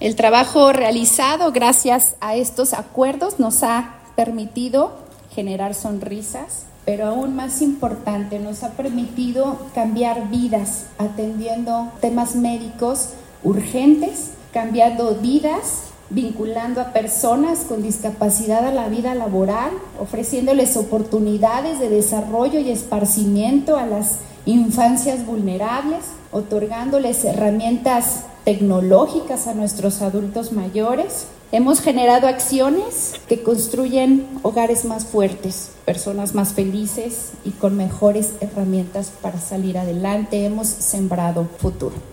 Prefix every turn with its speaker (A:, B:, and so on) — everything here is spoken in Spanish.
A: El trabajo realizado gracias a estos acuerdos nos ha permitido generar sonrisas, pero aún más importante, nos ha permitido cambiar vidas atendiendo temas médicos urgentes, cambiando vidas, vinculando a personas con discapacidad a la vida laboral, ofreciéndoles oportunidades de desarrollo y esparcimiento a las infancias vulnerables, otorgándoles herramientas tecnológicas a nuestros adultos mayores. Hemos generado acciones que construyen hogares más fuertes, personas más felices y con mejores herramientas para salir adelante. Hemos sembrado futuro.